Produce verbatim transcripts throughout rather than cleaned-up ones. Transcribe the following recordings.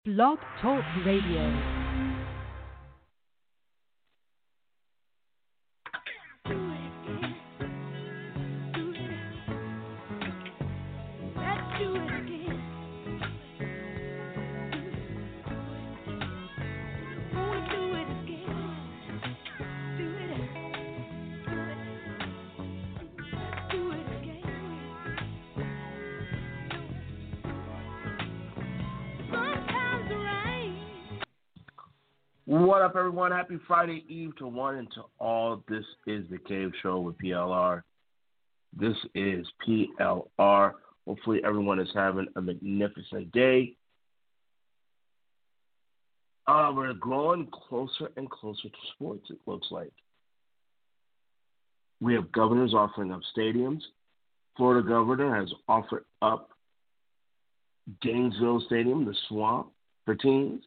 Blog Talk Radio. What up, everyone? Happy Friday Eve to one and to all. This is The Cave Show with P L R. This is P L R. Hopefully everyone is having a magnificent day. Uh, we're growing closer and closer to sports, it looks like. We have governors offering up stadiums. Florida governor has offered up Gainesville Stadium, the Swamp, for teams.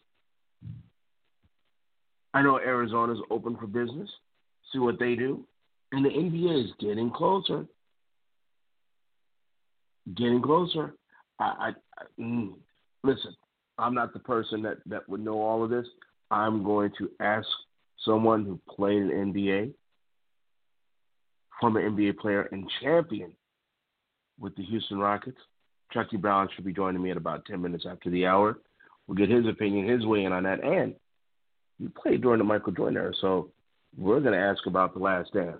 I know Arizona's open for business. See what they do. And the N B A is getting closer. Getting closer. I, I, I mm, listen, I'm not the person that, that would know all of this. I'm going to ask someone who played in the N B A, former N B A player and champion with the Houston Rockets. Chucky Brown should be joining me at about ten minutes after the hour. We'll get his opinion, his way in on that. And you played during the Michael Jordan era, so we're going to ask about The Last Dance.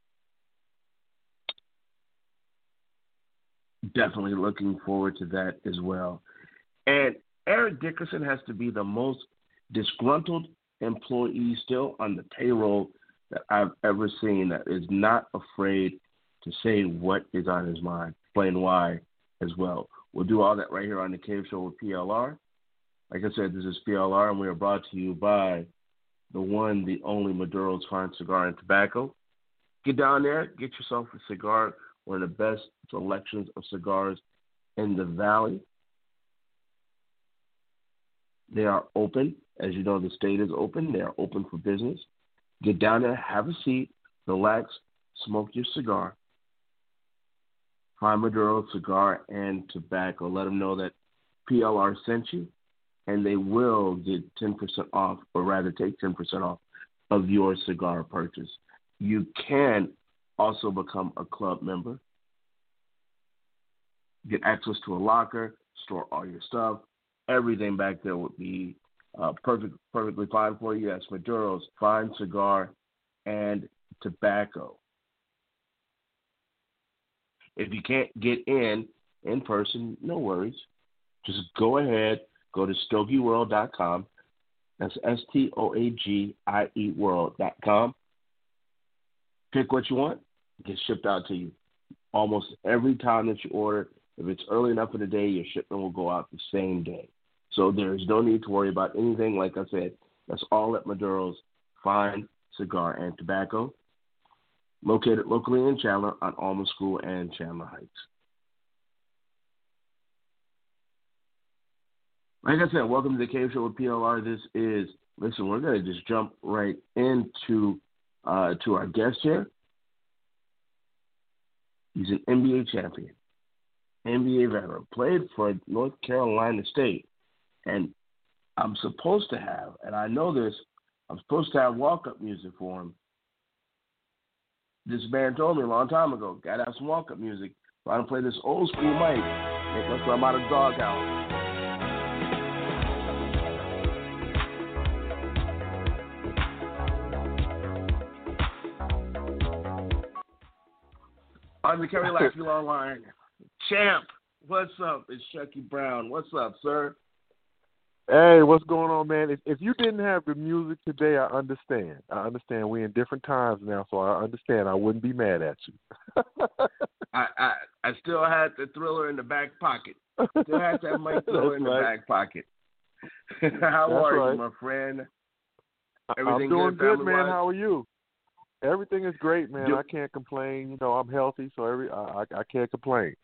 Definitely looking forward to that as well. And Eric Dickerson has to be the most disgruntled employee still on the payroll that I've ever seen, that is not afraid to say what is on his mind, explain why as well. We'll do all that right here on The Cave Show with P L R. Like I said, this is P L R, and we are brought to you by the one, the only Maduro's Fine Cigar and Tobacco. Get down there, get yourself a cigar, one of the best selections of cigars in the Valley. They are open. As you know, the state is open. They are open for business. Get down there, have a seat, relax, smoke your cigar. Find Maduro Cigar and Tobacco. Let them know that P L R sent you, and they will get ten percent off, or rather take ten percent off of your cigar purchase. You can also become a club member, get access to a locker, store all your stuff. Everything back there would be uh, perfect, perfectly fine for you. That's Maduro's Fine Cigar and Tobacco. If you can't get in in person, no worries. Just go ahead. Go to stogie world dot com. That's S T O A G I E world dot com. Pick what you want. It gets shipped out to you. Almost every time that you order, if it's early enough in the day, your shipment will go out the same day. So there is no need to worry about anything. Like I said, that's all at Maduro's Fine Cigar and Tobacco, located locally in Chandler on Alma School and Chandler Heights. Like I said, welcome to the Cave Show with P L R. This is, listen, we're going to just jump right into uh, to our guest here. He's an N B A champion, N B A veteran, played for North Carolina State. And I'm supposed to have, and I know this, I'm supposed to have walk-up music for him. This man told me a long time ago, got to have some walk-up music. So I'm going to play this old school mic. Let's go, I'm out of the doghouse. On the Kerry Lasky Online, champ, what's up? It's Chucky Brown. What's up, sir? Hey, what's going on, man? If, if you didn't have the music today, I understand. I understand. We're in different times now, so I understand. I wouldn't be mad at you. I, I I still had the Thriller in the back pocket. Still had that mic Thriller in the right. back pocket. How That's are right. you, my friend? Everything I'm doing good, good man. How are you? Everything is great, man. Do- I can't complain. You know, I'm healthy, so every I, I I can't complain.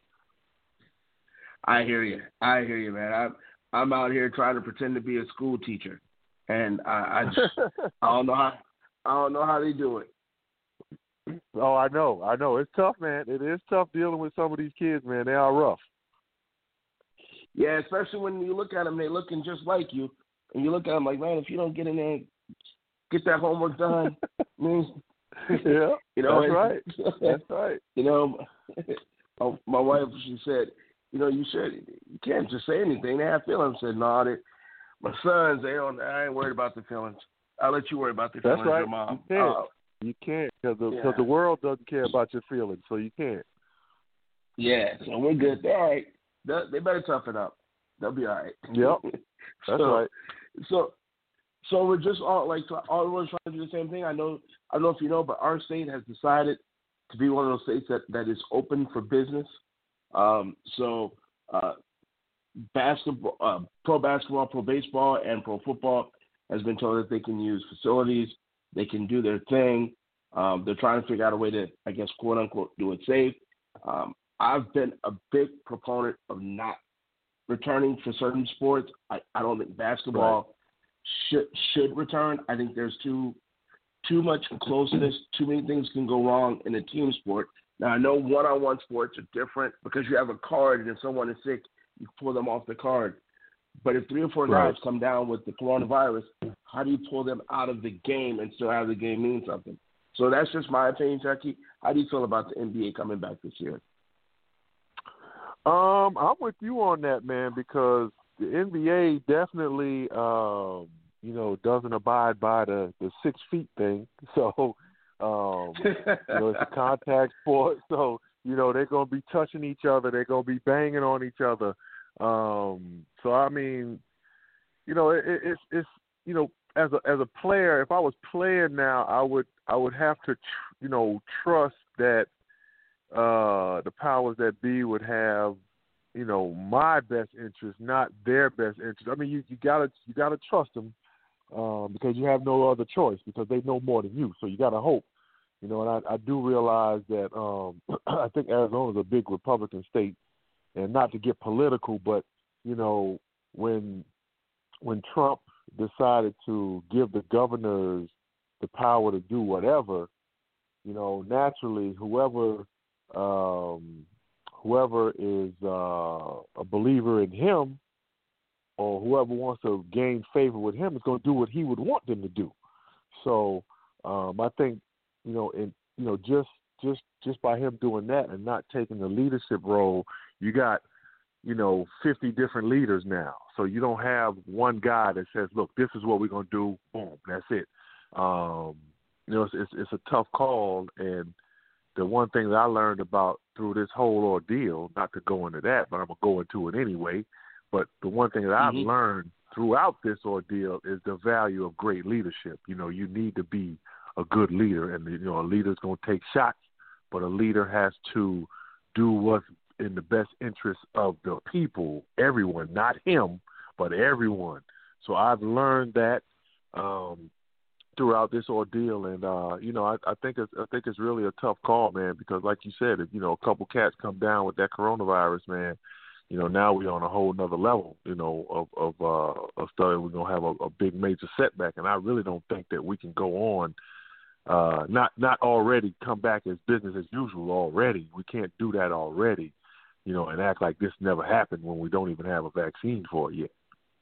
I hear you. I hear you, man. I'm I'm out here trying to pretend to be a school teacher, and I I, just, I don't know how I don't know how they do it. Oh, I know, I know. It's tough, man. It is tough dealing with some of these kids, man. They are rough. Yeah, especially when you look at them, they're looking just like you, and you look at them like, man, if you don't get in there, and get that homework done, means yeah, you know, that's right, that's right. You know, my, my wife, she said, you know, you should, you can't just say anything. They have feelings. I said, no, they, my sons, they don't. I ain't worried about the feelings. I'll let you worry about the feelings, that's right. your mom. You can't. Uh, You can't because the, yeah. cause the world doesn't care about your feelings, so you can't. Yeah, so we're good. They're all right. They, they better toughen up. They'll be all right. Yep, that's so, right. So, so we're just all like all of us trying to do the same thing. I know. I don't know if you know, but our state has decided to be one of those states that, that is open for business. Um, so, uh, basketball, uh, pro basketball, pro baseball, and pro football has been told that they can use facilities. They can do their thing. Um, they're trying to figure out a way to, I guess, quote unquote, do it safe. Um, I've been a big proponent of not returning for certain sports. I, I don't think basketball right. should should return. I think there's too too much closeness. Too many things can go wrong in a team sport. Now I know one-on-one sports are different because you have a card, and if someone is sick, you pull them off the card. But if three or four right. guys come down with the coronavirus, how do you pull them out of the game and still have the game mean something? So that's just my opinion, Chucky. How do you feel about the N B A coming back this year? Um, I'm with you on that, man, because the N B A definitely, um, you know, doesn't abide by the, the six feet thing. So, um, you know, it's a contact sport. So, you know, they're going to be touching each other. They're going to be banging on each other. Um, so I mean, you know, it, it, it's it's you know, as a as a player, if I was playing now, I would I would have to tr- you know trust that uh, the powers that be would have you know my best interest, not their best interest. I mean, you, you gotta you gotta trust them um, because you have no other choice because they know more than you. So you gotta hope, you know. And I, I do realize that um, I think Arizona's a big Republican state. And not to get political, but, you know, when when Trump decided to give the governors the power to do whatever, you know, naturally whoever um, whoever is uh, a believer in him or whoever wants to gain favor with him is going to do what he would want them to do. So um, I think, you know, in, you know, just just just by him doing that and not taking the leadership role, you got, you know, fifty different leaders now. So you don't have one guy that says, look, this is what we're going to do. Boom, that's it. Um, you know, it's, it's, it's a tough call. And the one thing that I learned about through this whole ordeal, not to go into that, but I'm going to go into it anyway. But the one thing that I've mm-hmm. learned throughout this ordeal is the value of great leadership. You know, you need to be a good leader. And, you know, a leader's going to take shots. But a leader has to do what's in the best interest of the people, everyone, not him, but everyone. So I've learned that um, throughout this ordeal, and uh, you know, I, I think it's I think it's really a tough call, man, because like you said, if you know a couple cats come down with that coronavirus, man, you know, now we're on a whole nother level, you know, of of uh, of stuff. We're gonna have a, a big major setback, and I really don't think that we can go on. Uh, not not already come back as business as usual already. We can't do that already, you know, and act like this never happened when we don't even have a vaccine for it yet.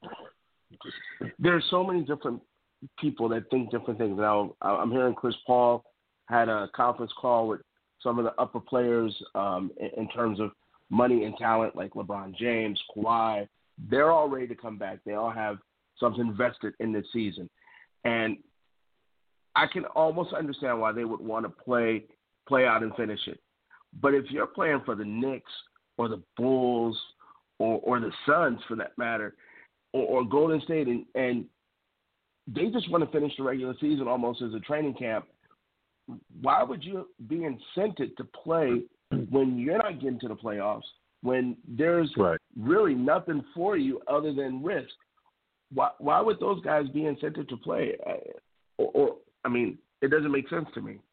There's so many different people that think different things. Now, I'm hearing Chris Paul had a conference call with some of the upper players um, in, in terms of money and talent, like LeBron James, Kawhi. They're all ready to come back. They all have something vested in this season. And I can almost understand why they would want to play play out and finish it. But if you're playing for the Knicks or the Bulls or, or the Suns, for that matter, or, or Golden State, and, and they just want to finish the regular season almost as a training camp, why would you be incented to play when you're not getting to the playoffs, when there's right. really nothing for you other than risk? Why, why would those guys be incented to play? Or, or I mean, it doesn't make sense to me.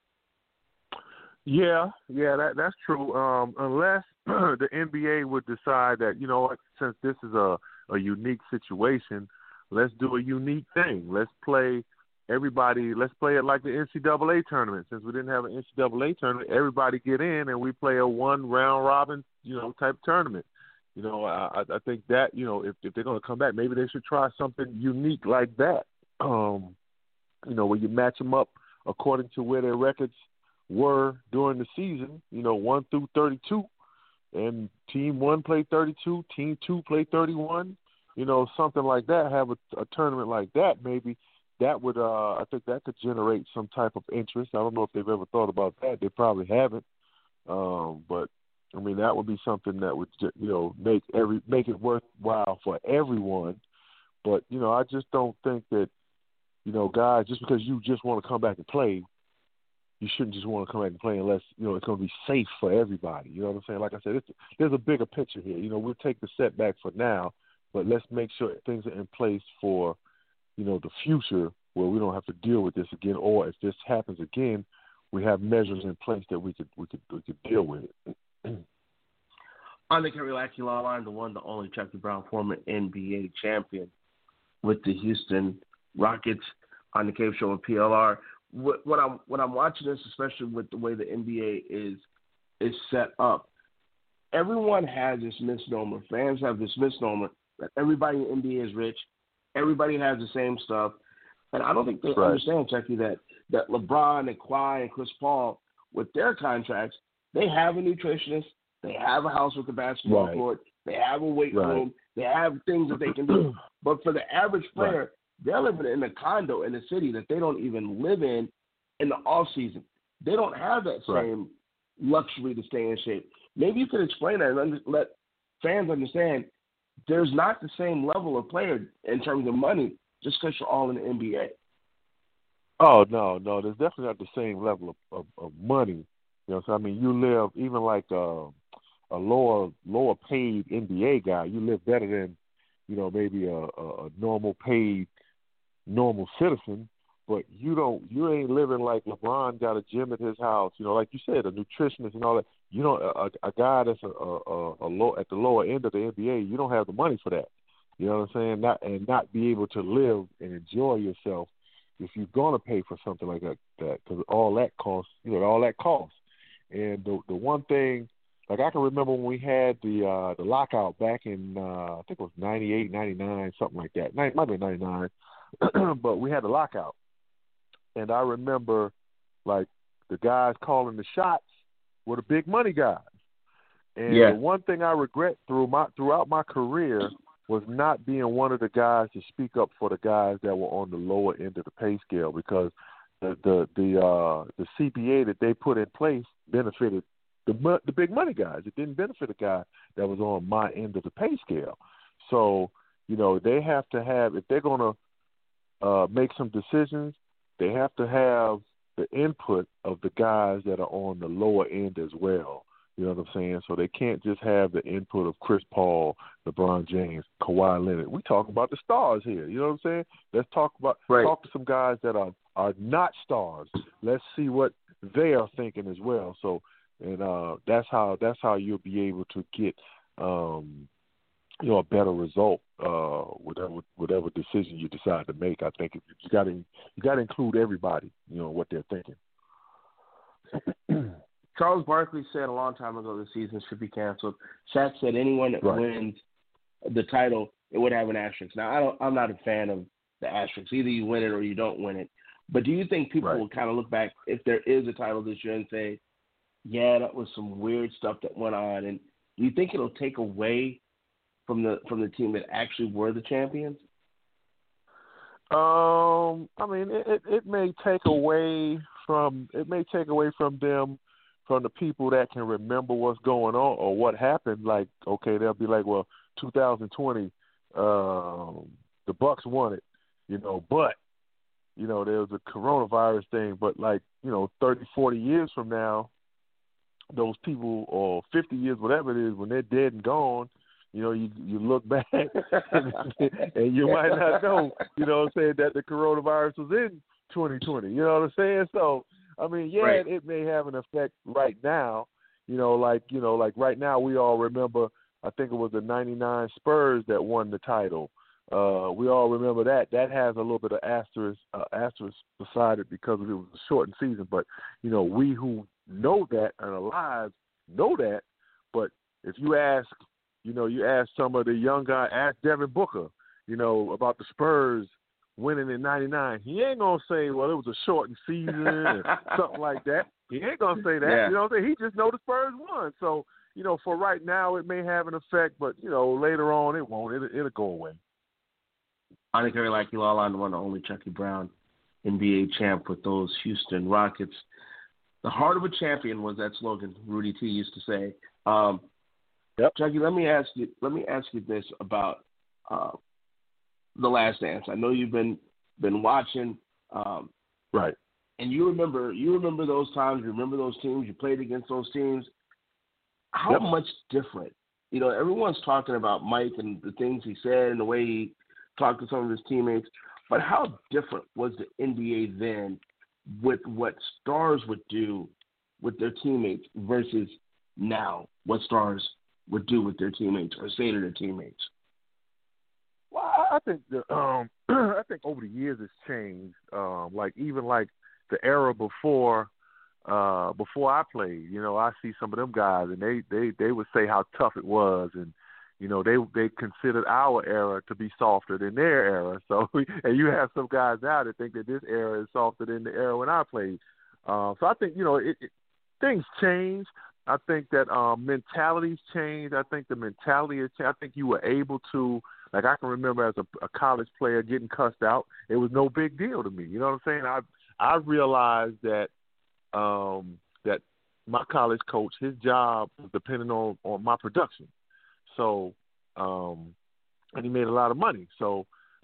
Yeah, yeah, that that's true. Um, unless the N B A would decide that, you know what, since this is a, a unique situation, let's do a unique thing. Let's play everybody. Let's play it like the N C double A tournament. Since we didn't have an N C double A tournament, everybody get in and we play a one round robin, you know, type tournament. You know, I, I think that, you know, if, if they're going to come back, maybe they should try something unique like that. Um, you know, where you match them up according to where their records were during the season, you know, one through thirty-two. And team one played thirty-two, team two played thirty-one. You know, something like that, have a, a tournament like that, maybe that would, uh, I think that could generate some type of interest. I don't know if they've ever thought about that. They probably haven't. Um, but I mean, that would be something that would, you know, make every make it worthwhile for everyone. But, you know, I just don't think that, you know, guys, just because you just want to come back and play, you shouldn't just want to come back and play unless, you know, it's going to be safe for everybody. You know what I'm saying? Like I said, it's, there's a bigger picture here. You know, we'll take the setback for now, but let's make sure things are in place for, you know, the future where we don't have to deal with this again. Or if this happens again, we have measures in place that we could we could we could deal with it. On the Kerry Lackey Law Line, the one, the only Chucky Brown, former N B A champion with the Houston Rockets on the Cave Show and P L R. When I'm when I'm watching this, especially with the way the N B A is is set up, everyone has this misnomer. Fans have this misnomer that everybody in the N B A is rich. Everybody has the same stuff, and I don't think they Right. understand, Chucky, that that LeBron and Kawhi and Chris Paul, with their contracts, they have a nutritionist, they have a house with a basketball Right. court, they have a weight Right. room, they have things that they can do. But for the average player, Right. they're living in a condo in a city that they don't even live in in the off season. They don't have that Right. same luxury to stay in shape. Maybe you could explain that and under, let fans understand there's not the same level of player in terms of money just because you're all in the N B A. Oh, no, no, there's definitely not the same level of, of, of money. You know, so I mean, you live even like a, a lower lower paid N B A guy. You live better than, you know, maybe a, a, a normal paid normal citizen. But you don't, you ain't living like LeBron got a gym at his house. You know, like you said, a nutritionist and all that. You know, a, a guy that's a, a, a low at the lower end of the N B A. You don't have the money for that. You know what I'm saying? Not and not be able to live and enjoy yourself if you're gonna pay for something like that. That because all that costs, you know, all that costs. And the the one thing, like I can remember when we had the uh, the lockout back in uh, I think it was ninety-eight, ninety-nine, something like that. It might be ninety-nine, but we had the lockout. And I remember, like, the guys calling the shots were the big money guys. And Yeah. the one thing I regret through my throughout my career was not being one of the guys to speak up for the guys that were on the lower end of the pay scale, because the the the uh, the C B A that they put in place benefited the mo- the big money guys. It didn't benefit a guy that was on my end of the pay scale. So, you know, they have to have, if they're going to uh, make some decisions, they have to have the input of the guys that are on the lower end as well. You know what I'm saying? So they can't just have the input of Chris Paul, LeBron James, Kawhi Leonard. We talk about the stars here. You know what I'm saying? Let's talk about Right. talk to some guys that are, are not stars. Let's see what they are thinking as well. So, and uh, that's how that's how you'll be able to get um, you know, a better result, uh, whatever whatever decision you decide to make. I think you got to you got to include everybody, you know, what they're thinking. Charles Barkley said a long time ago the season should be canceled. Shaq said anyone that Right. wins the title, it would have an asterisk. Now, I don't, I'm not a fan of the asterisk. Either you win it or you don't win it. But do you think people Right. will kind of look back if there is a title this year and say, yeah, that was some weird stuff that went on? And do you think it'll take away from the from the team that actually were the champions? Um, I mean, it, it, it may take away from it may take away from them, from the people that can remember what's going on or what happened. Like, okay, they'll be like, well, two thousand twenty, um, the Bucks won it, you know, but you know, there was a coronavirus thing. But like, you know, thirty, forty years from now, those people, or fifty years, whatever it is, when they're dead and gone, you know, you you look back and, and you might not know, you know what I'm saying, that the coronavirus was in twenty twenty. You know what I'm saying? So, I mean, yeah, Right. it, it may have an effect right now. You know, like, you know, like right now we all remember, I think it was the ninety-nine Spurs that won the title. Uh, we all remember that. That has a little bit of asterisk, uh, asterisk beside it because it was a shortened season. But, you know, we who know that and are alive know that. But if you ask, you know, you ask some of the young guys, ask Devin Booker, you know, about the Spurs winning in ninety-nine. He ain't going to say, well, it was a shortened season or something like that. He ain't going to say that. Yeah. You know what I'm saying? He just know the Spurs won. So, you know, for right now, it may have an effect, but, you know, later on it won't. It'll, it'll go away. Anikari Lakilala, the one and only Chucky Brown, N B A champ with those Houston Rockets. The heart of a champion was that slogan Rudy T used to say. Um, yep. Chucky, let me ask you. Let me ask you this about uh, The Last Dance. I know you've been been watching, um, right? And you remember you remember those times. You remember those teams. You played against those teams. How yep. much different? You know, everyone's talking about Mike and the things he said and the way he talked to some of his teammates. But how different was the N B A then with what stars would do with their teammates versus now what stars would do with their teammates or say to their teammates? Well, I think the, um, I think over the years it's changed. Um, like even like the era before uh, before I played, you know, I see some of them guys and they, they, they would say how tough it was, and you know, they they considered our era to be softer than their era. So, and you have some guys now that think that this era is softer than the era when I played. Uh, so I think, you know, it, it, things change. I think that um, mentalities change. I think the mentality is changed. I think you were able to, like I can remember as a, a college player getting cussed out. It was no big deal to me. You know what I'm saying? I I realized that um, that my college coach, his job was depending on, on my production. So, um, and he made a lot of money. So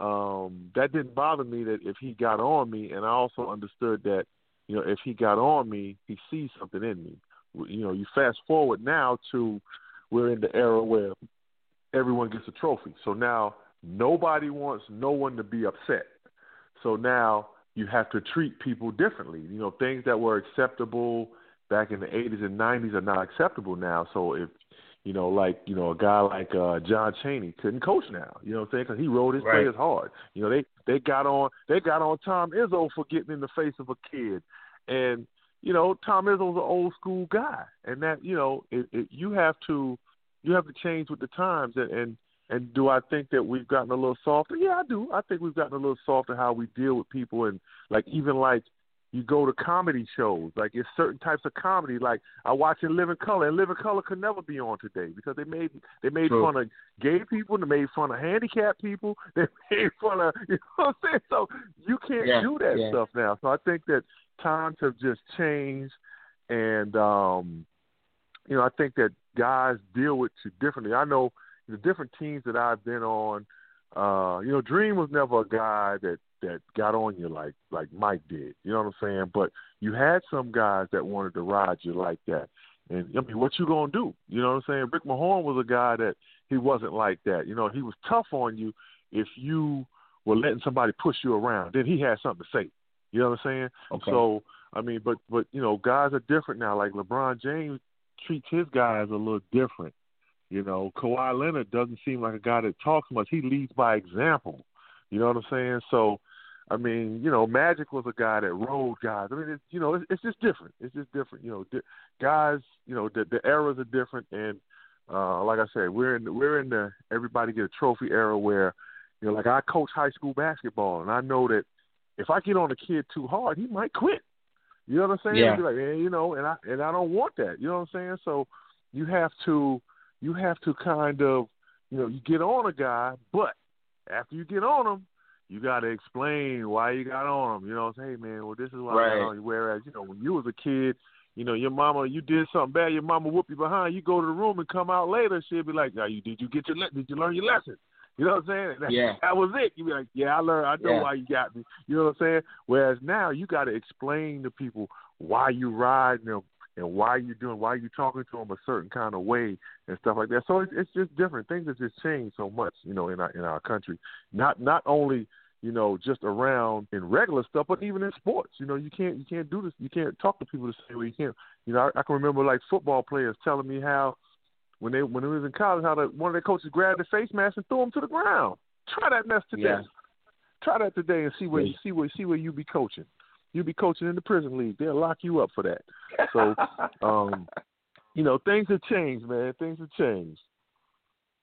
um, that didn't bother me that if he got on me, and I also understood that, you know, if he got on me, he sees something in me. You know, you fast forward now to we're in the era where everyone gets a trophy. So now nobody wants no one to be upset. So now you have to treat people differently. You know, things that were acceptable back in the eighties and nineties are not acceptable now. So if You know, like, you know, a guy like uh, John Chaney couldn't coach now, you know what I'm saying, because he rode his right. players hard. You know, they, they got on they got on Tom Izzo for getting in the face of a kid. And, you know, Tom Izzo's an old school guy. And that, you know, it, it, you have to you have to change with the times. And, and, and do I think that we've gotten a little softer? Yeah, I do. I think we've gotten a little softer how we deal with people. And, like, even like, you go to comedy shows, like it's certain types of comedy. Like I watch In Living Color, and Living Color could never be on today because they made they made True. fun of gay people, they made fun of handicapped people, they made fun of, you know what I'm saying? So you can't yeah, do that yeah. stuff now. So I think that times have just changed, and um, you know, I think that guys deal with you differently. I know the different teams that I've been on. Uh, you know, Dream was never a guy that. that got on you like like Mike did. You know what I'm saying? But you had some guys that wanted to ride you like that. And, I mean, what you going to do? You know what I'm saying? Rick Mahorn was a guy that he wasn't like that. You know, he was tough on you if you were letting somebody push you around. Then he had something to say. You know what I'm saying? Okay. So, I mean, but, but you know, guys are different now. Like LeBron James treats his guys a little different. You know, Kawhi Leonard doesn't seem like a guy that talks much. He leads by example. You know what I'm saying? So, I mean, you know, Magic was a guy that rode guys. I mean, it's, you know, it's, it's just different. It's just different. You know, di- guys, you know, the, the eras are different. And uh, like I said, we're in we're in the everybody get a trophy era where, you know, like I coach high school basketball, and I know that if I get on a kid too hard, he might quit. You know what I'm saying? Yeah. Be like, man, you know, and I and I don't want that. You know what I'm saying? So you have to you have to kind of, you know, you get on a guy, but after you get on him, you got to explain why you got on them. You know, say, hey, man, well, this is why right. I got on you. Whereas, you know, when you was a kid, you know, your mama, you did something bad, your mama whoop you behind. You go to the room and come out later, she'll be like, "Now, you did you get your le- did you learn your lesson?" You know what I'm saying? That, yeah. that was it. You be like, "Yeah, I learned. I know yeah. why you got me." You know what I'm saying? Whereas now you got to explain to people why you ride them and why you doing, why you talking to them a certain kind of way and stuff like that. So it's, it's just different. Things have just changed so much, you know, in our in our country. Not not only you know, just around in regular stuff, but even in sports, you know, you can't you can't do this. You can't talk to people the same way you can't. You know, I, I can remember like football players telling me how when they when they was in college, how the, one of their coaches grabbed their face mask and threw them to the ground. Try that mess today. Yeah. Try that today and see where yeah. you see where see where you be coaching. You be coaching in the prison league. They'll lock you up for that. So, um, you know, things have changed, man. Things have changed.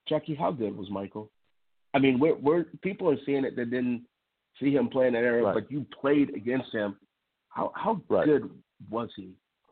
Chucky, how good was Michael? I mean, we're, we're people are seeing it that didn't see him play in that era, right. but you played against him. How how right. good was he?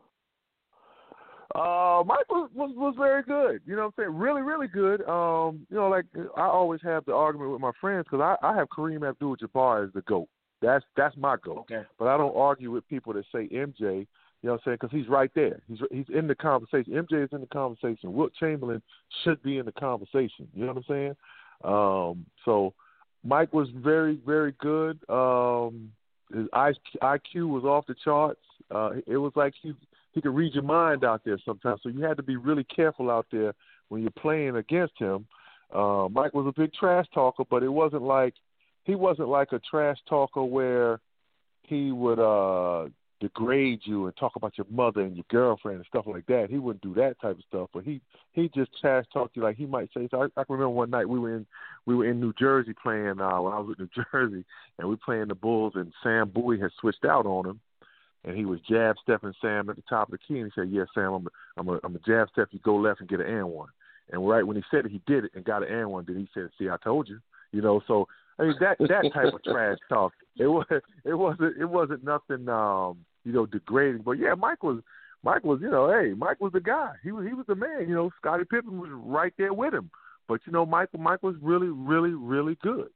Uh, Mike was, was was very good. You know what I'm saying? Really, really good. Um, you know, like I always have the argument with my friends because I, I have Kareem Abdul-Jabbar as the GOAT. That's that's my GOAT. Okay. But I don't argue with people that say M J. You know what I'm saying? Because he's right there. He's he's in the conversation. M J is in the conversation. Wilt Chamberlain should be in the conversation. You know what I'm saying? Um, so Mike was very, very good. Um, his I Q was off the charts. Uh, it was like he he could read your mind out there sometimes. So you had to be really careful out there when you're playing against him. Uh, Mike was a big trash talker, but it wasn't like he wasn't like a trash talker where he would uh, degrade you and talk about your mother and your girlfriend and stuff like that. He wouldn't do that type of stuff, but he he just trash talked you like he might say. So I, I can remember one night we were in we were in New Jersey playing uh, when I was in New Jersey, and we were playing the Bulls, and Sam Bowie had switched out on him, and he was jab stepping Sam at the top of the key, and he said, "Yeah, Sam, I'm a, I'm a, I'm a jab step. You go left and get an and one." And right when he said it, he did it and got an and one. Then he said, "See, I told you." You know, so I mean that that type of trash talk. It was it wasn't it wasn't nothing um, you know degrading. But yeah, Mike was Mike was you know hey Mike was the guy. He was he was the man. You know, Scottie Pippen was right there with him. But you know, Mike Mike was really really really good.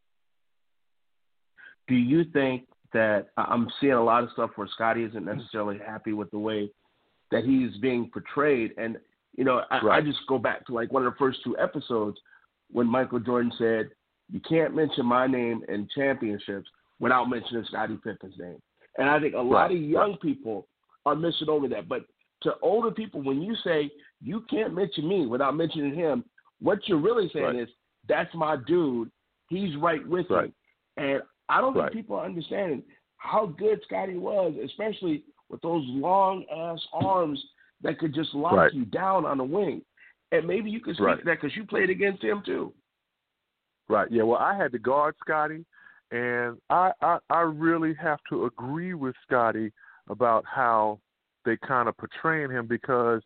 Do you think that I'm seeing a lot of stuff where Scottie isn't necessarily happy with the way that he's being portrayed? And you know, I, right. I just go back to like one of the first two episodes when Michael Jordan said, "You can't mention my name in championships without mentioning Scottie Pippen's name." And I think a lot right. of young right. people are missing over that. But to older people, when you say you can't mention me without mentioning him, what you're really saying right. is that's my dude. He's right with right. me. And I don't right. think people are understanding how good Scottie was, especially with those long ass arms that could just lock right. you down on the wing. And maybe you could speak right. to that because you played against him too. Right. Yeah. Well, I had to guard Scottie, and I, I I really have to agree with Scottie about how they kind of portraying him, because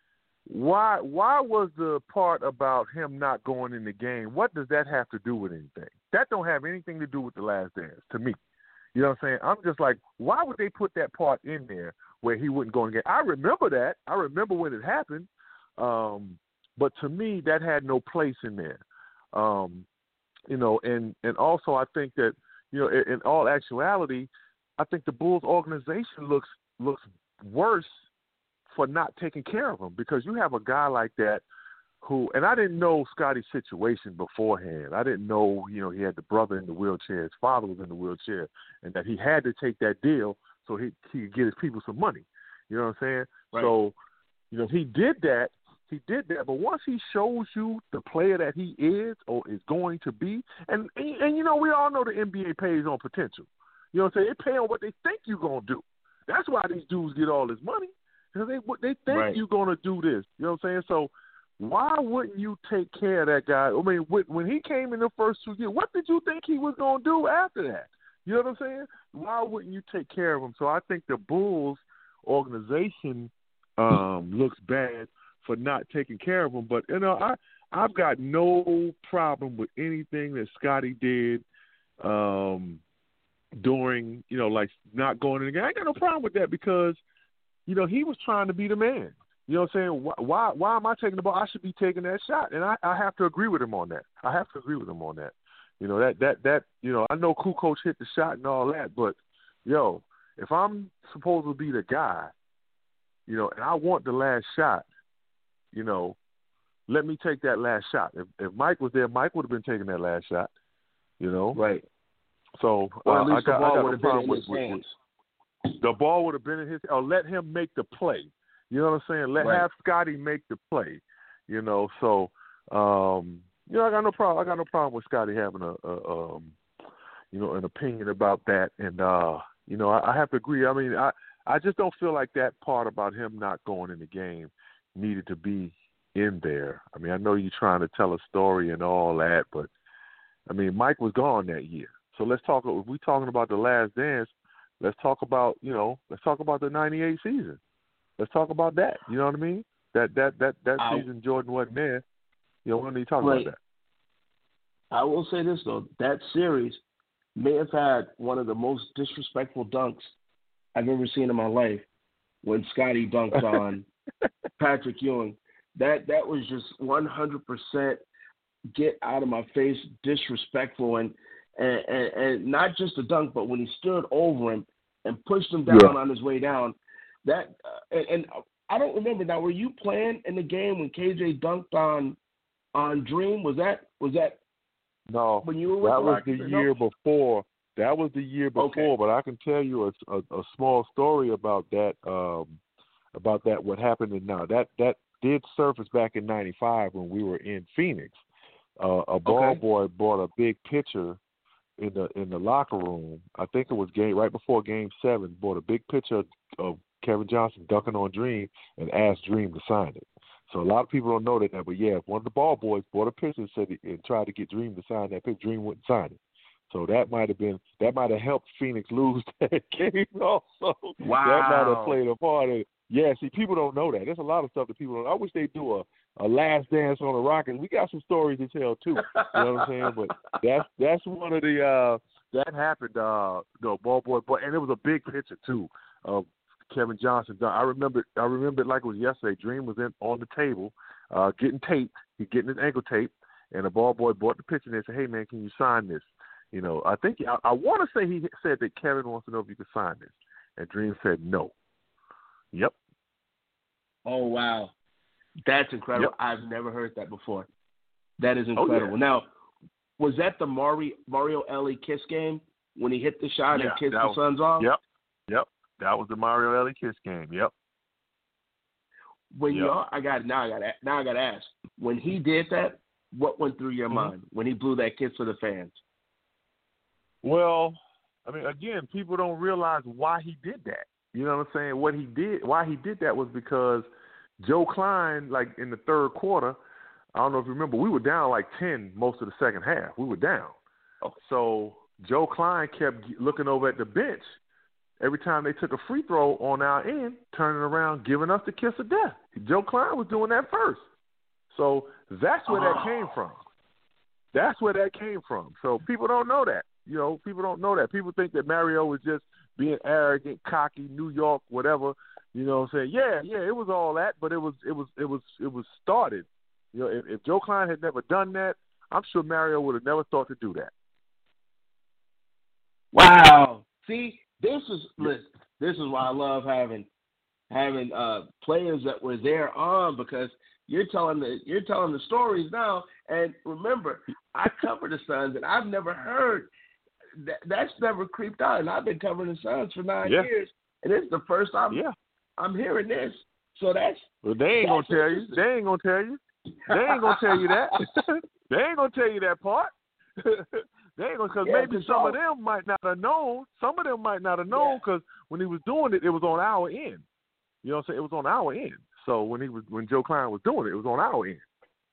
why why was the part about him not going in the game? What does that have to do with anything? That don't have anything to do with The Last Dance to me. You know what I'm saying? I'm just like, why would they put that part in there where he wouldn't go in the game? I remember that. I remember when it happened. Um, but to me, that had no place in there. Um, you know, and, and also I think that, you know, in, in all actuality, I think the Bulls organization looks looks worse for not taking care of him, because you have a guy like that who, and I didn't know Scottie's situation beforehand. I didn't know, you know, he had the brother in the wheelchair, his father was in the wheelchair, and that he had to take that deal so he, he could get his people some money. You know what I'm saying? Right. So, you know, he did that. He did that, but once he shows you the player that he is or is going to be, and, and, and you know, we all know the N B A pays on potential. You know what I'm saying? They pay on what they think you're going to do. That's why these dudes get all this money, because they, they think right. you're going to do this. You know what I'm saying? So why wouldn't you take care of that guy? I mean, when he came in the first two years, what did you think he was going to do after that? You know what I'm saying? Why wouldn't you take care of him? So I think the Bulls organization um, looks bad for not taking care of him. But, you know, I, I've got no problem with anything that Scottie did um, during, you know, like not going in the game. I ain't got no problem with that, because, you know, he was trying to be the man. You know what I'm saying? Why, why why am I taking the ball? I should be taking that shot. And I, I have to agree with him on that. I have to agree with him on that. You know, that, that, that you know, I know Kukoc hit the shot and all that, but, yo, if I'm supposed to be the guy, you know, and I want the last shot, you know, let me take that last shot. If, if Mike was there, Mike would have been taking that last shot, you know? Right. So well, uh, at least I got, the ball I got would no have been in with, his with, hands. With, the ball would have been in his – or let him make the play. You know what I'm saying? Let right. have Scottie make the play, you know? So, um, you know, I got no problem. I got no problem with Scottie having a, a um, you know, an opinion about that. And, uh, you know, I, I have to agree. I mean, I, I just don't feel like that part about him not going in the game needed to be in there. I mean, I know you're trying to tell a story and all that, but, I mean, Mike was gone that year. So let's talk, if we're talking about The Last Dance, let's talk about, you know, let's talk about the ninety-eight season. Let's talk about that. You know what I mean? That that that, that I, season Jordan wasn't there. You know, we don't need to talk right. about that. I will say this though, that series may have had one of the most disrespectful dunks I've ever seen in my life when Scotty dunked on Patrick Ewing. That that was just one hundred percent get out of my face, disrespectful, and and, and, and not just a dunk, but when he stood over him and pushed him down yeah. on his way down. That uh, and, and I don't remember now. Were you playing in the game when K J dunked on on Dream? Was that was that? No, when you were with that the was Rockets, the or year no? before. That was the year before. Okay. But I can tell you a, a, a small story about that. Um, about that. What happened in now that that did surface back in ninety-five when we were in Phoenix. Uh, a ball Okay. boy brought a big picture in the in the locker room. I think it was game right before Game Seven. Brought a big picture of, of Kevin Johnson dunking on Dream and asked Dream to sign it. So a lot of people don't know that, but yeah, if one of the ball boys bought a picture and said and tried to get Dream to sign that picture, Dream wouldn't sign it. So that might have been that might have helped Phoenix lose that game also. Wow. That might have played a part in it. Yeah, see, people don't know that. There's a lot of stuff that people don't. I wish they do a, a last dance on the Rockets. We got some stories to tell too. You know what I'm saying? But that's that's one of the uh, that happened. Uh, no ball boy, boy, and it was a big picture too of Kevin Johnson. I remember I remember it like it was yesterday. Dream was in on the table, uh, getting taped. He getting his ankle taped, and the ball boy brought the picture and said, "Hey man, can you sign this?" You know, I think I, I want to say he said that Kevin wants to know if you can sign this, and Dream said no. Yep. Oh wow, that's incredible. Yep. I've never heard that before. That is incredible. Oh, yeah. Now, was that the Mario Mario Elie Kiss game when he hit the shot Yeah, and kissed that the was- Suns off? Yep. Yep. That was the Mario Elie Kiss game. Yep. When Yep. y'all, I got now I got now I got to ask. When he did that, what went through your Mhm. mind when he blew that kiss for the fans? Well, I mean, again, people don't realize why he did that. You know what I'm saying? What he did, why he did that was because Joe Klein, like in the third quarter, I don't know if you remember, we were down like ten most of the second half. We were down. So Joe Klein kept looking over at the bench every time they took a free throw on our end, turning around, giving us the kiss of death. Joe Klein was doing that first. So that's where that came from. That's where that came from. So people don't know that. You know, people don't know that. People think that Mario was just being arrogant, cocky, New York, whatever. You know what I'm saying? Yeah, yeah, it was all that, but it was it was it was it was started. You know, if, if Joe Klein had never done that, I'm sure Mario would have never thought to do that. Wow. See, this is listen, this is why I love having having uh, players that were there on, because you're telling the you're telling the stories now. And remember, I cover the Suns, and I've never heard that. That's never creeped out. And I've been covering the Suns for nine Yeah. years, and it's the first time Yeah. I'm hearing this. So that's Well, they ain't gonna tell you. They ain't gonna tell you. They ain't gonna tell you that. They ain't gonna tell you that part. They ain't gonna, because Yeah, maybe 'cause some y'all- of them might not have known. Some of them might not have known, because when he was doing it, it was on our end. You know what I'm saying? It was on our end. So when he was when Joe Klein was doing it, it was on our end.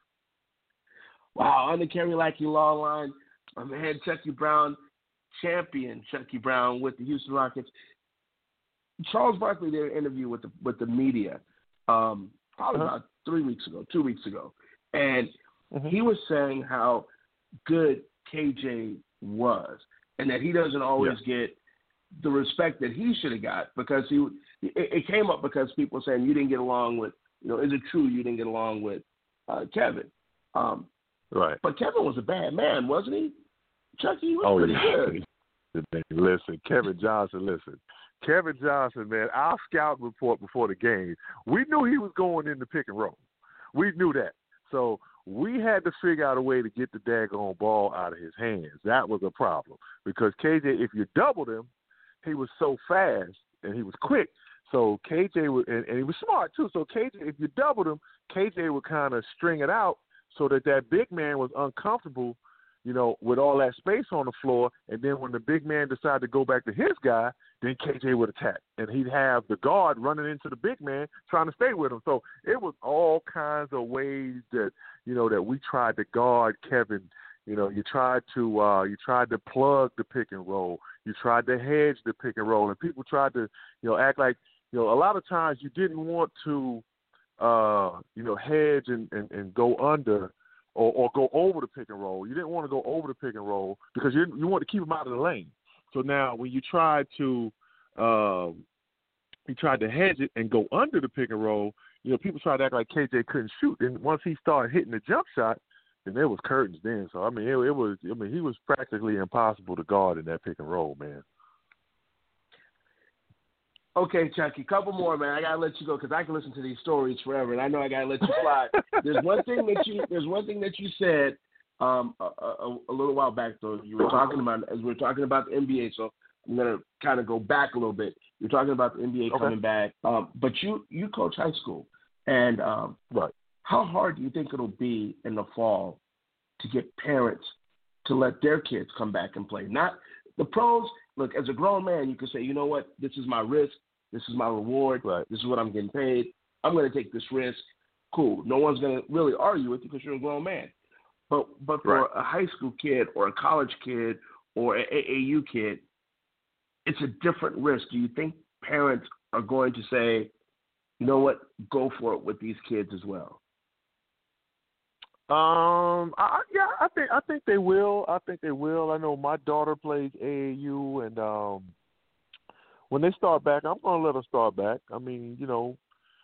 Wow, on the Kerry Lackey Law Line, my man Chucky Brown, champion Chucky Brown with the Houston Rockets. Charles Barkley did an interview with the with the media, um, probably Uh-huh. about three weeks ago, two weeks ago, and Mhm. he was saying how good K J was, and that he doesn't always get the respect that he should have got, because he it, it came up because people were saying you didn't get along with, you know, is it true you didn't get along with uh, Kevin? Um, Right. but Kevin was a bad man, wasn't he? Chucky, he was Oh, pretty yeah. good. Listen, Kevin Johnson, listen. Kevin Johnson, man, our scout report before the game, we knew he was going in the pick and roll. We knew that. So we had to figure out a way to get the daggone ball out of his hands. That was a problem, because K J, if you doubled him, he was so fast and he was quick. So K J would, and, and he was smart too. So K J, if you doubled him, K J would kind of string it out so that that big man was uncomfortable, you know, with all that space on the floor. And then when the big man decided to go back to his guy, then K J would attack, and he'd have the guard running into the big man trying to stay with him. So it was all kinds of ways that, you know, that we tried to guard Kevin. You know, you tried to uh, you tried to plug the pick and roll. You tried to hedge the pick and roll, and people tried to, you know, act like, you know, a lot of times you didn't want to, uh, you know, hedge and, and, and go under or, or go over the pick and roll. You didn't want to go over the pick and roll because you you want to keep them out of the lane. So now when you try to um, you tried to hedge it and go under the pick and roll, you know, people tried to act like K J couldn't shoot. And once he started hitting the jump shot, then there was curtains then. So I mean, it, it was I mean he was practically impossible to guard in that pick and roll, man. Okay, Chucky, couple more, man. I gotta let you go because I can listen to these stories forever, and I know I gotta let you slide. there's one thing that you there's one thing that you said um, a, a, a little while back, though. You were talking about as we were talking about the N B A. So I'm gonna kind of go back a little bit. You're talking about the N B A okay. coming back, um, but you you coach high school, and um, right. how hard do you think it'll be in the fall to get parents to let their kids come back and play? Not the pros. Look, as a grown man, you can say, you know what, this is my risk, this is my reward, right. this is what I'm getting paid. I'm going to take this risk. Cool. No one's going to really argue with you because you're a grown man. But but for right. a high school kid or a college kid or an A A U kid, it's a different risk. Do you think parents are going to say, you know what, go for it with these kids as well? Um, I, yeah, I think I think they will. I think they will. I know my daughter plays A A U, and um, when they start back, I'm gonna let her start back. I mean, you know,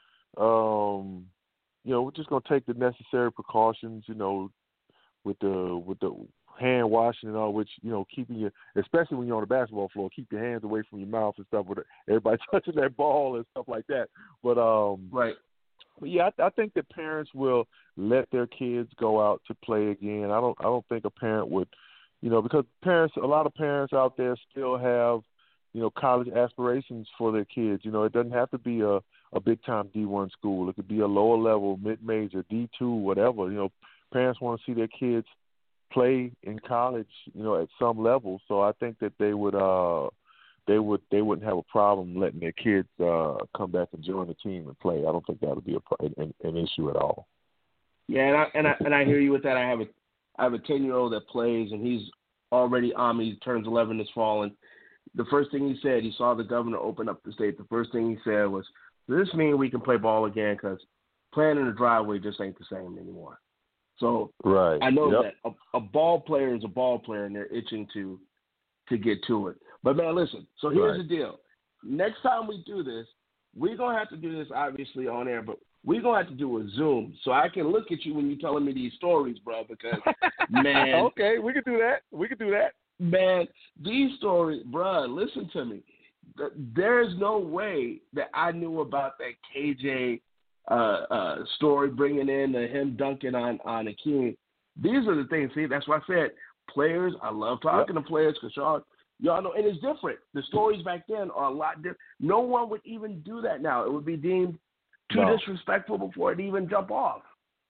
um, you know, we're just gonna take the necessary precautions, you know, with the with the hand washing and all, which, you know, keeping your, especially when you're on the basketball floor, keep your hands away from your mouth and stuff with everybody touching that ball and stuff like that. But um, right. But yeah, I, I think that parents will let their kids go out to play again. I don't. I don't think a parent would, you know, because parents, a lot of parents out there still have, you know, college aspirations for their kids. You know, it doesn't have to be a, a big time D one school. It could be a lower level, mid major, D two, whatever. You know, parents want to see their kids play in college, you know, at some level. So I think that they would. Uh, They would they wouldn't have a problem letting their kids uh, come back and join the team and play. I don't think that would be a, an, an issue at all. Yeah, and I, and I and I hear you with that. I have a I have a ten year old that plays, and he's already on me. He turns eleven this fall, and the first thing he said, he saw the governor open up the state. The first thing he said was, "Does this mean we can play ball again? Because playing in the driveway just ain't the same anymore." So right. I know yep. that a, a ball player is a ball player, and they're itching to to get to it. But, man, listen, so here's right. the deal. Next time we do this, we're going to have to do this, obviously, on air, but we're going to have to do a Zoom so I can look at you when you're telling me these stories, bro, because, man. Okay, we can do that. We can do that. Man, these stories, bro, listen to me. There's no way that I knew about that K J uh, uh, story bringing in uh, him dunking on, on Akeem. These are the things, see, that's why I said players, I love talking yep. to players because y'all, y'all know, and it's different. The stories back then are a lot different. No one would even do that now. It would be deemed too no. disrespectful before it even jump off.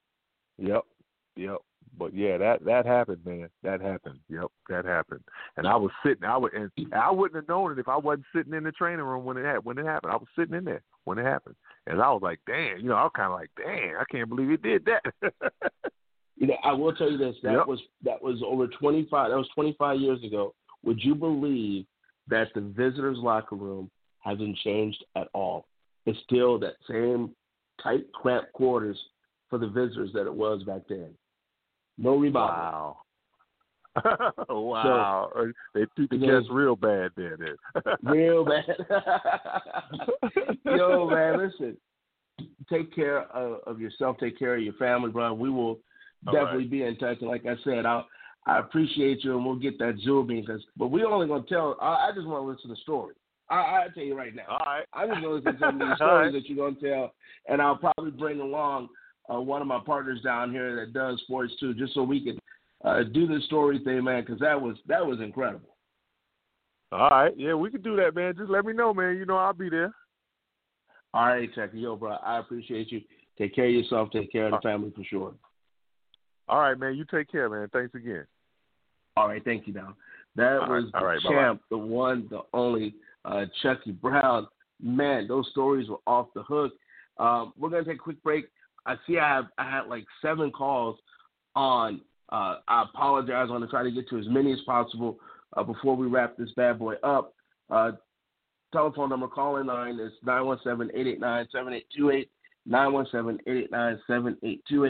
Yep, yep. But yeah, that that happened, man. That happened. Yep, that happened. And I was sitting. I would, and I wouldn't have known it if I wasn't sitting in the training room when it happened. When it happened, I was sitting in there when it happened, and I was like, "Damn!" You know, I was kind of like, "Damn! I can't believe it did that." You know, I will tell you this. That yep. was that was over twenty-five. That was twenty-five years ago. Would you believe that the visitors' locker room hasn't changed at all? It's still that same tight, cramped quarters for the visitors that it was back then. No rebound. Wow. wow. So, they beat the Jets real bad then. real bad. Yo, man, listen. Take care of, of yourself. Take care of your family, bro. We will All definitely right. be in touch. And like I said, I'll, I appreciate you, and we'll get that Zooming. Cause, but we're only going to tell – I just want to listen to the story. I, I'll tell you right now. All right. I'm just going to listen to some of these stories right. that you're going to tell, and I'll probably bring along uh, one of my partners down here that does sports too, just so we can uh, do the story thing, man, because that was, that was incredible. All right. Yeah, we can do that, man. Just let me know, man. You know I'll be there. All right, Chucky. Yo, bro, I appreciate you. Take care of yourself. Take care of the family for sure. All right, man. You take care, man. Thanks again. All right. Thank you, now. That all was right, the right, champ, bye-bye. the one, the only, uh, Chucky Brown. Man, those stories were off the hook. Um, we're going to take a quick break. I see I have I had like seven calls on. Uh, I apologize. I'm going to try to get to as many as possible uh, before we wrap this bad boy up. Uh, telephone number, call-in line is nine one seven, eight eight nine, seven eight two eight, nine one seven, eight eight nine, seven eight two eight.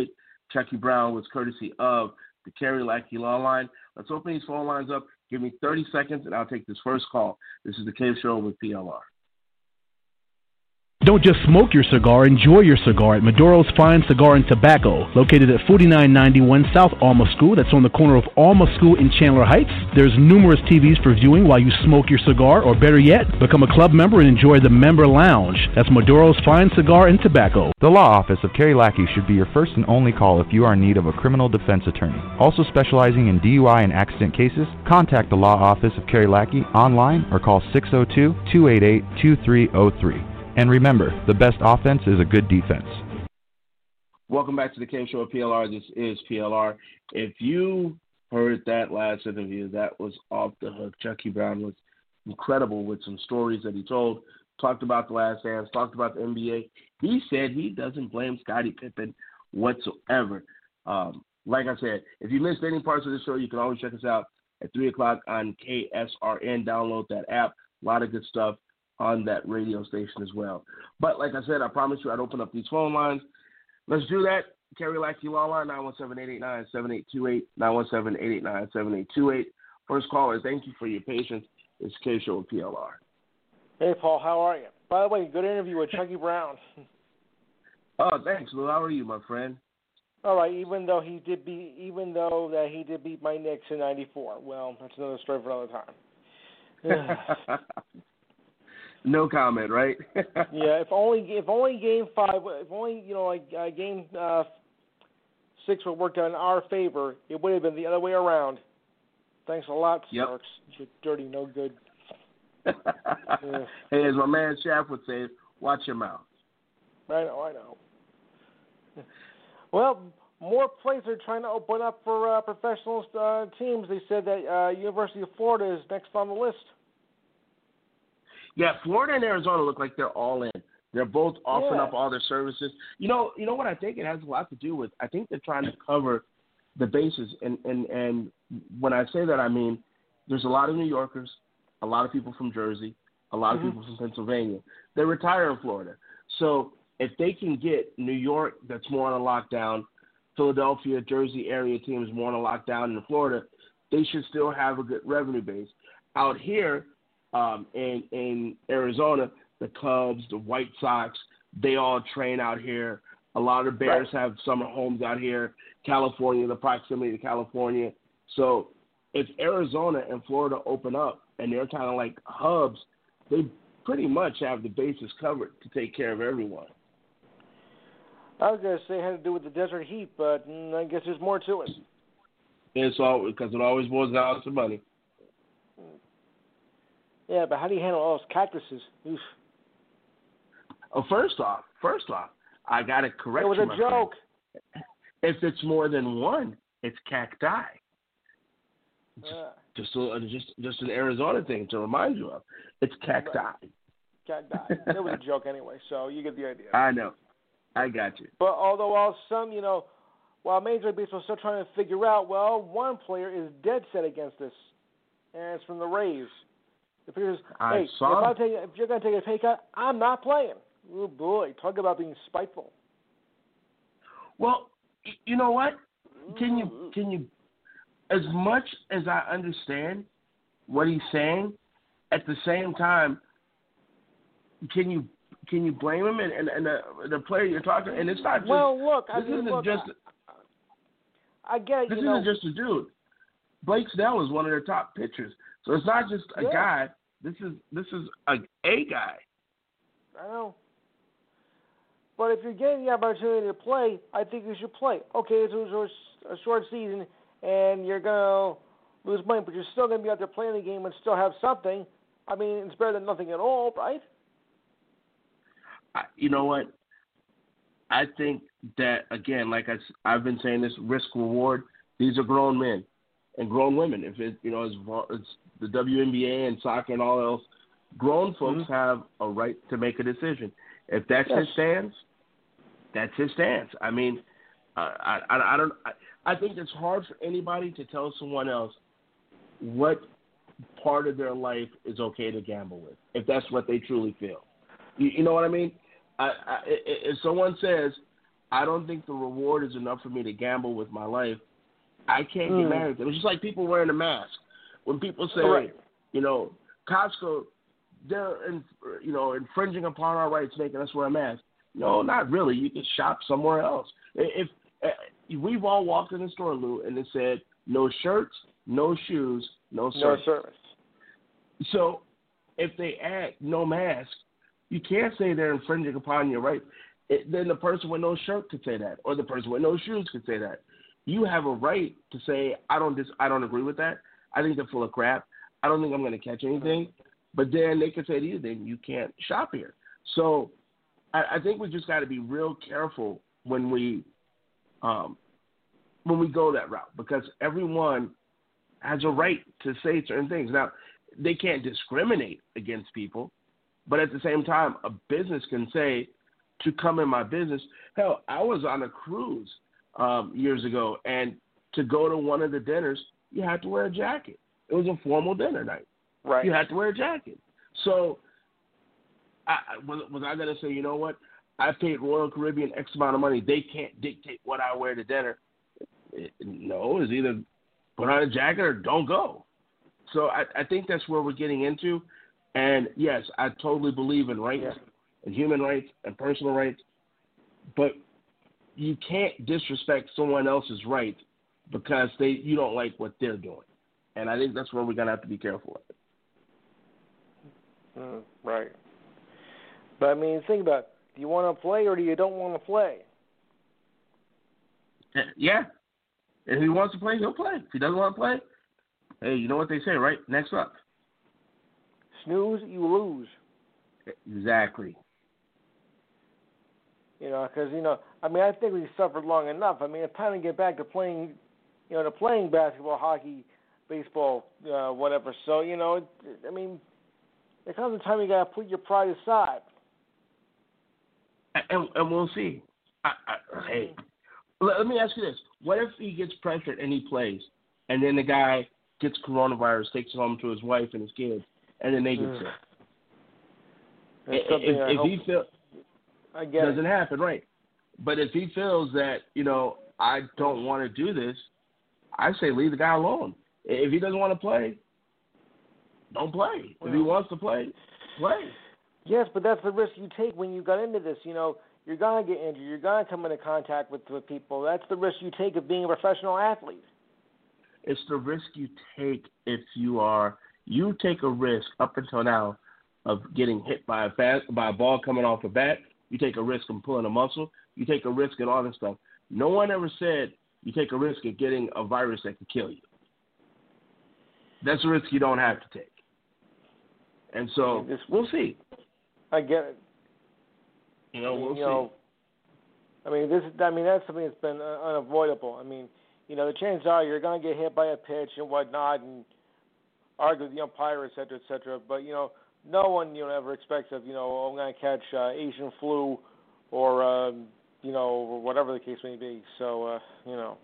Chucky Brown was courtesy of the Kerry Lackey Law Line. Let's open these phone lines up. Give me thirty seconds, and I'll take this first call. This is the Cave Show with P L R. Don't just smoke your cigar, enjoy your cigar at Maduro's Fine Cigar and Tobacco, located at forty-nine ninety-one South Alma School. That's on the corner of Alma School in Chandler Heights. There's numerous T Vs for viewing while you smoke your cigar, or better yet, become a club member and enjoy the member lounge. That's Maduro's Fine Cigar and Tobacco. The law office of Kerry Lackey should be your first and only call if you are in need of a criminal defense attorney. Also specializing in D U I and accident cases, contact the law office of Kerry Lackey online or call six oh two, two eight eight, two three oh three. And remember, the best offense is a good defense. Welcome back to the Cave Show at P L R. This is P L R. If you heard that last interview, that was off the hook. Chucky Brown was incredible with some stories that he told. Talked about the Last Dance, talked about the N B A. He said he doesn't blame Scottie Pippen whatsoever. Um, like I said, if you missed any parts of the show, you can always check us out at three o'clock on K S R N. Download that app. A lot of good stuff on that radio station as well. But like I said, I promised you I'd open up these phone lines. Let's do that. Kerry Lackey Law Line, nine one seven, eight eight nine, seven eight two eight, nine one seven, eight eight nine, seven eight two eight. First caller, thank you for your patience. It's K Show with P L R. Hey, Paul, how are you? By the way, good interview with Chucky Brown. Oh, thanks, Lou. How are you, my friend? All right, even though he did beat, even though that he did beat my Knicks in ninety-four. Well, that's another story for another time. No comment, right? Yeah, if only if only game five, if only you know like uh, game uh, six would work out in our favor, it would have been the other way around. Thanks a lot, Starks. Yep. You dirty, no good. Yeah. Hey, as my man Shaft would say, watch your mouth. I know, I know. Well, more places are trying to open up for uh, professional uh, teams. They said that uh, University of Florida is next on the list. Yeah, Florida and Arizona look like they're all in. They're both offering yeah. up all their services. You know, you know what I think it has a lot to do with? I think they're trying to cover the bases. And, and, and when I say that, I mean there's a lot of New Yorkers, a lot of people from Jersey, a lot mm-hmm. of people from Pennsylvania. They retire in Florida. So if they can get New York that's more on a lockdown, Philadelphia, Jersey area teams more on a lockdown in Florida, they should still have a good revenue base. Out here, Um, in, in Arizona, the Cubs, the White Sox, they all train out here. A lot of Bears right. have summer homes out here. California, the proximity to California. So if Arizona and Florida open up and they're kind of like hubs, they pretty much have the bases covered to take care of everyone. I was going to say it had to do with the desert heat, but mm, I guess there's more to it. It's all because it always boils down to money. Yeah, but how do you handle all those cactuses? Oof. Oh, first off, first off, I got to correct you. It was you, a joke. Friend. If it's more than one, it's cacti. Just, uh, just, a, just, just an Arizona thing to remind you of. It's cacti. Right. Cacti. It was a joke anyway, so you get the idea. I know. I got you. But although while some, you know, while Major League Baseball is still trying to figure out, well, one player is dead set against this, and it's from the Rays. If you're, I hey, saw if, I take, if you're going to take a pay cut, I'm not playing. Oh, boy. Talk about being spiteful. Well, you know what? Can you, can you, as much as I understand what he's saying, at the same time, can you can you blame him and, and, and the, the player you're talking? And it's not just. Well, look, I this mean, isn't look, just. I, I get it. This you isn't know, just a dude. Blake Snell is one of their top pitchers, so it's not just a yeah. guy. This is this is a a guy. I know. But if you're getting the opportunity to play, I think you should play. Okay, it's a short season, and you're going to lose money, but you're still going to be out there playing the game and still have something. I mean, it's better than nothing at all, right? I, you know what? I think that, again, like I, I've been saying this, risk-reward, these are grown men and grown women. If it, you know, it's, it's the W N B A and soccer and all else, grown folks mm-hmm. have a right to make a decision. If that's yes. his stance, that's his stance. I mean, uh, I, I, I don't. I, I think it's hard for anybody to tell someone else what part of their life is okay to gamble with, if that's what they truly feel. You, you know what I mean? I, I, if someone says, I don't think the reward is enough for me to gamble with my life. I can't mm. get married to them. It's just like people wearing a mask. When people say, right. you know, Costco, they're in, you know infringing upon our rights, making us wear a mask. No, not really. You can shop somewhere else. If, if we've all walked in the store, Lou, and it said no shirts, no shoes, no service. No service. So if they add no mask, you can't say they're infringing upon your rights. It, then the person with no shirt could say that, or the person with no shoes could say that. You have a right to say, I don't dis- I don't agree with that. I think they're full of crap. I don't think I'm going to catch anything. But then they could say to you, then you can't shop here. So I, I think we just got to be real careful when we um, when we go that route, because everyone has a right to say certain things. Now, they can't discriminate against people, but at the same time, a business can say, to come in my business. Hell, I was on a cruise um, years ago, and to go to one of the dinners, you had to wear a jacket. It was a formal dinner night. Right. You had to wear a jacket. So I, was, was I going to say, you know what? I paid Royal Caribbean X amount of money. They can't dictate what I wear to dinner. It, no, it's either put on a jacket or don't go. So I, I think that's where we're getting into. And, yes, I totally believe in rights. Yeah. And human rights and personal rights, but you can't disrespect someone else's rights because they you don't like what they're doing, and I think that's where we're gonna have to be careful of. Mm, right, but I mean, think about it. Do you want to play or do you don't want to play? Yeah, if he wants to play, he'll play. If he doesn't want to play, hey, you know what they say, right? Next up. Snooze, you lose. Exactly. You know, because, you know, I mean, I think we suffered long enough. I mean, it's time to get back to playing, you know, to playing basketball, hockey, baseball, uh, whatever. So, you know, it, I mean, there comes a time you got to put your pride aside. And, and we'll see. I, I, hey, let, let me ask you this. What if he gets pressured and he plays, and then the guy gets coronavirus, takes it home to his wife and his kids, and then they get mm. sick? That's if if he feels... I get doesn't it. happen, right? But if he feels that, you know, I don't want to do this, I say leave the guy alone. If he doesn't want to play, don't play. Well, if he wants to play, play. Yes, but that's the risk you take when you got into this. You know, you're going to get injured. You're going to come into contact with, with people. That's the risk you take of being a professional athlete. It's the risk you take if you are – you take a risk up until now of getting hit by a, fast, by a ball coming off a bat. You take a risk of pulling a muscle. You take a risk in all this stuff. No one ever said you take a risk of getting a virus that could kill you. That's a risk you don't have to take. And so this, we'll see. I get it. You know, we'll you see. Know, I mean, this. I mean, that's something that's been uh, unavoidable. I mean, you know, the chances are you're going to get hit by a pitch and whatnot, and argue with the umpire, et cetera, et cetera. But you know. No one, you know, ever expects of, you know, oh, I'm going to catch uh, Asian flu or, um, you know, or whatever the case may be. So, uh, you know.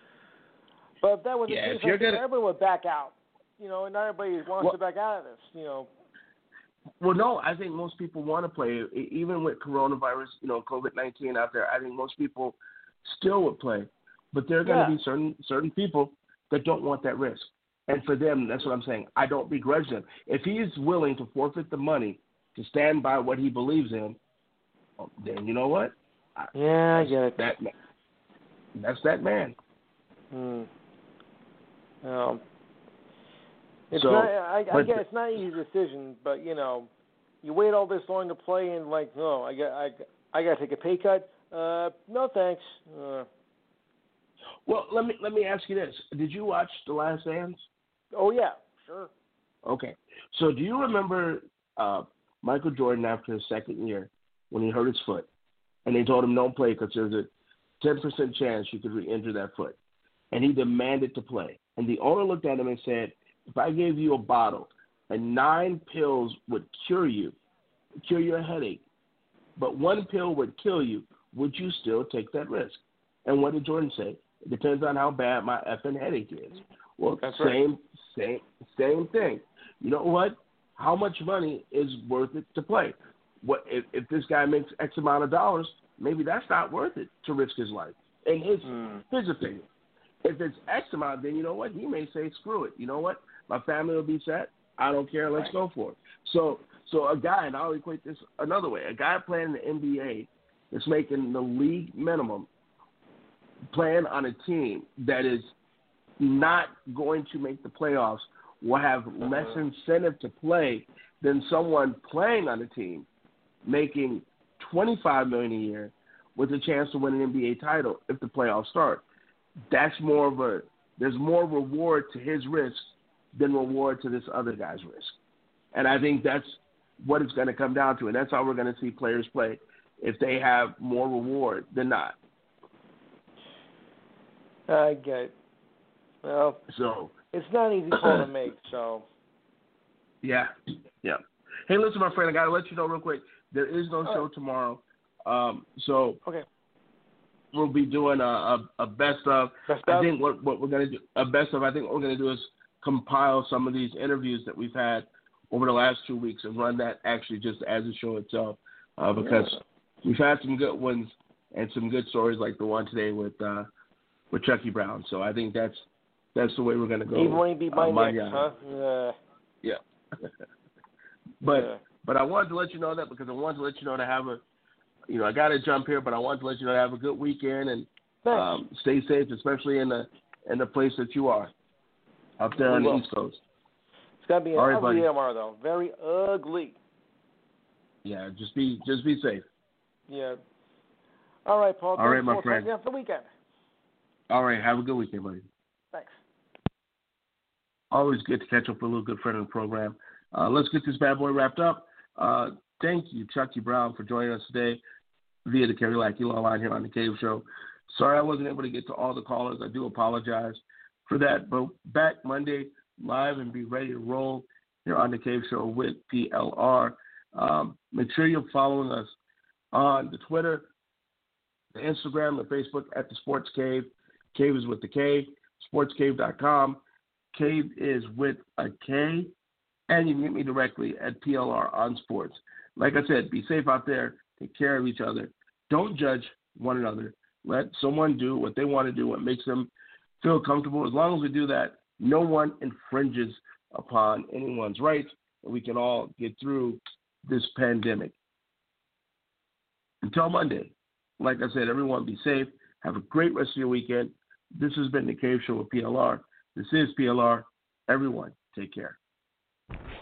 But if that was yeah, the case, I think gonna... everybody would back out. You know, and not everybody wants well, to back out of this, you know. Well, no, I think most people want to play. Even with coronavirus, you know, COVID nineteen out there, I think most people still would play. But there are going to yeah. be certain certain people that don't want that risk. And for them, that's what I'm saying. I don't begrudge them. If he is willing to forfeit the money to stand by what he believes in, then you know what? Yeah, I get it. That man. That's that man. Hmm. Um, it's so, not, I, I but, get it's not an easy decision, but you know, you wait all this long to play, and like, no, I got I, I got to take a pay cut. Uh, no thanks. Uh, well, let me let me ask you this: did you watch The Last Dance? Oh, yeah, sure. Okay. So do you remember uh, Michael Jordan after his second year when he hurt his foot, and they told him don't play because there's a ten percent chance you could re-injure that foot, and he demanded to play. And the owner looked at him and said, if I gave you a bottle and nine pills would cure you, cure your headache, but one pill would kill you, would you still take that risk? And what did Jordan say? It depends on how bad my effing headache is. Well, That's same, right. same, same thing. You know what? How much money is worth it to play? What if, if this guy makes X amount of dollars? maybe that's not worth it to risk his life. And his mm. his opinion. If it's X amount, then you know what? He may say, screw it. You know what? My family will be set. I don't care. Let's Right. go for it. So, so a guy, and I'll equate this another way, a guy playing in the N B A that's making the league minimum, playing on a team that is not going to make the playoffs, will have less Uh-huh. incentive to play than someone playing on a team making twenty-five million dollars a year with a chance to win an N B A title if the playoffs start. That's more of a there's more reward to his risk than reward to this other guy's risk. And I think that's what it's going to come down to, and that's how we're going to see players play if they have more reward than not. I get it. Well, So it's not an easy call to make, so. yeah, yeah. Hey, listen, my friend, I got to let you know real quick. There is no All show right. tomorrow, um, so Okay. we'll be doing a, a, a best of. Best I of? think what, what we're going to do, a best of, I think what we're going to do is compile some of these interviews that we've had over the last two weeks and run that actually just as a show itself uh, because Yeah. we've had some good ones and some good stories like the one today with uh, with Chucky Brown. So I think that's that's the way we're going to go. Even when he beat my uh, neck, Manana. huh? Yeah. Yeah. but Yeah. but I wanted to let you know that because I wanted to let you know to have a, you know, I got to jump here, but I wanted to let you know to have a good weekend and Thanks. um, stay safe, especially in the in the place that you are, up there on We the will. East Coast. It's gonna be an All right, ugly buddy. day tomorrow, though. Very ugly. Yeah, just be just be safe. Yeah. All right, Paul. All right, Thanks. my We'll friend. talk after the weekend. All right, have a good weekend, buddy. Thanks. Always good to catch up with a little good friend of the program. Uh, let's get this bad boy wrapped up. Uh, thank you, Chucky Brown, for joining us today via the Kerry Lackey Law Line here on the Cave Show. Sorry I wasn't able to get to all the callers. I do apologize for that. But back Monday live and be ready to roll here on the Cave Show with P L R. Um, make sure you're following us on the Twitter, the Instagram, the Facebook at the Sports Cave. Cave is with the K, sports cave dot com. Cave is with a K, and you can get me directly at P L R on Sports. Like I said, be safe out there. Take care of each other. Don't judge one another. Let someone do what they want to do, what makes them feel comfortable. As long as we do that, no one infringes upon anyone's rights, and we can all get through this pandemic. Until Monday, like I said, everyone be safe. Have a great rest of your weekend. This has been the Cave Show with P L R. This is P L R. Everyone, take care.